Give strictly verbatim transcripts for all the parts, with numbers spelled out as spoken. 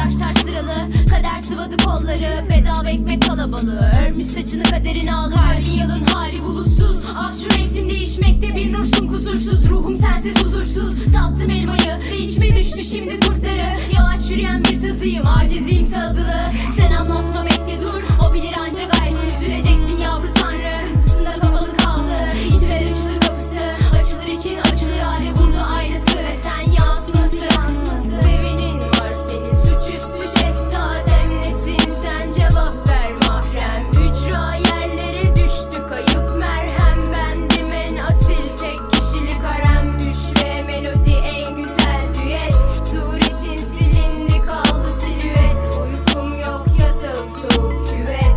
arkadaşlar sıralı, kader sıvadı kolları. Bedava ekmek kalabalığı, örmüş saçını kaderine alır. Her yılın hali bulutsuz, ah şu mevsim değişmekte. Bir nursun kusursuz, ruhum sensiz huzursuz. Tattım elmayı ve içime düştü şimdi kurtları. Yavaş yürüyen bir tazıyım, aciziyim sazılı. Sen anlatma bekle dur, o bilir ancak aynı. Üzüleceksin yavru tanrı, sıkıntısında kapalı kaldı. İçler açılır kapısı, açılır için açılır hali. Vurdu aynası ve sen yansıması. Sevenin var senin, suçüstü şehzadem. Nesin sen, cevap ver mahrem. Ücra yerlere düştü kayıp merhem. Bendim en asil tek kişilik harem. Düş ve melodi en güzel düet. Suretin silindi kaldı silüet. Uykum yok yatağım soğuk küvet.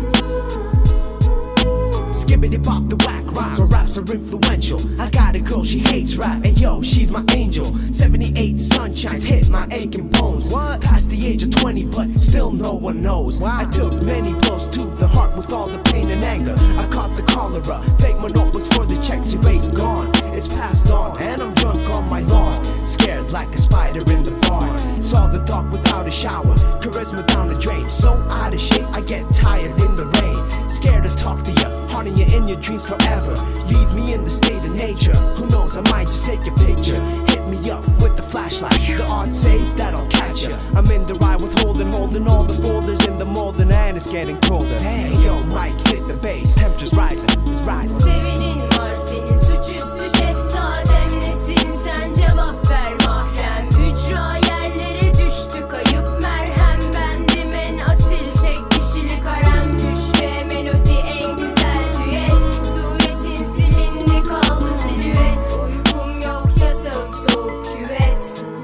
Skibbity pop the whack rhymes, her raps are influential. I got a girl, she hates rap, and yo, she's my angel. seventy-eight sunshines hit my aching bones. What? Past the age of twenty, but still no one knows. Wow. I took many blows to the heart with all the pain and anger. I caught the cholera, fake my notebooks for the checks erased, gone. It's passed on, and I'm drunk on my lawn. Scared like a spider in the bar. Saw the dark without a shower, charisma down the drain. So out of shape, I get tired in the rain. Scared to talk to you, haunting you in your dreams forever. Leave me in the state of nature. Who knows, I might just take a picture. Hit me up with the flashlight. The odds say that I'll catch you. I'm in the ride with holding, holding all the folders in the molding, and it's getting colder. Hey yo, Mike, hit the bass. Temperature's rising, it's rising. Sevenin var senin, suçüstü şehzadem. Nesin sen, cevap ver mahrem. Ücra yerlere düştü kayıp merhem. Bendim en asil tek kişilik harem. Düş ve melodi en güzel düet. Suretin silindi kaldı silüet. Uykum yok yatağım soğuk küvet.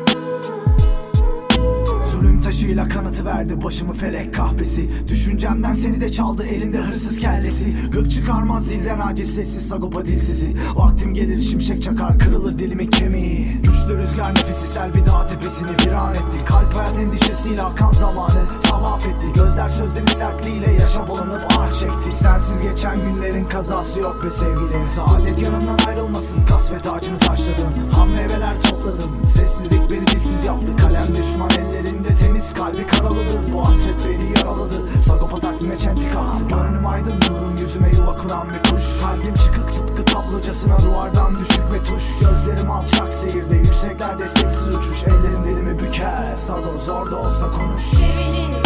Zulüm taşıyla kanıtı verdi başımı felek kahvesi. Düşüncemden seni de çaldı elinde hırsız kellesi. Gık çıkarmaz dilden aciz sessiz sagopa dilsizi. Vaktim gelir şimşek çakar kırılır dilimin kemiği. Güçlü rüzgar nefesi selvi dağ tepesini viran etti. Kalp hayat endişesiyle akan zamanı tavaf etti. Gözler sözlerin sertliğiyle yaşa bulanıp ağır çekti. Sensiz geçen günlerin kazası yok be sevgilin. Saadet yanımdan ayrılmasın, kasvet ağacını taşladım. Ham meyveler topladım, sessizlik beni dilsiz yaptı. Kalem düşman ellerinde temiz, kalbi karaladı. Bu hasret beni yaraladı, sagopa takvime çentik attı. Gönlüm aydın nurum, yüzüme yuva kuran bir kuş. Kalbim çıkık tıpkı tablocasına, duvardan düşük ve tuş. Gözlerim alçak seyirde, yüksekler desteksiz uçuş. Ellerim dilimi büker, sago zor da olsa konuş. Sevenin